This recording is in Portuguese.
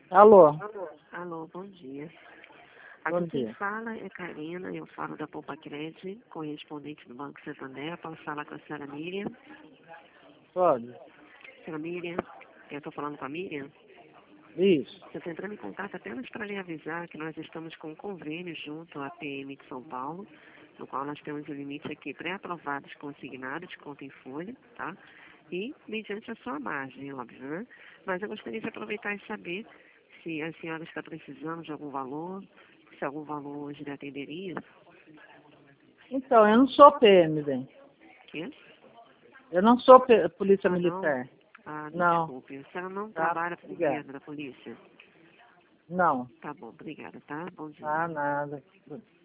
Alô, Alô, bom dia. bom Aqui quem dia. fala é Karina, eu falo da Poupa Crédito, correspondente do Banco Santander. Posso falar com a senhora Miriam? Pode? Senhora Miriam, eu estou falando com a Miriam. Isso. Eu estou entrando em contato apenas para lhe avisar que nós estamos com um convênio junto à PM de São Paulo, no qual nós temos o limite aqui pré-aprovados consignados, conta em folha, tá? E mediante a sua margem, óbvio, né? Mas eu gostaria de aproveitar e saber se a senhora está precisando de algum valor, se algum valor hoje lhe atenderia. Então, eu não sou PM, bem. Quê? Eu não sou polícia Ah, não? militar. Ah, Não. desculpe. A senhora não Tá? trabalha para o Obrigado. governo da polícia? Não. Tá bom, obrigada, tá? Bom dia. Ah, nada.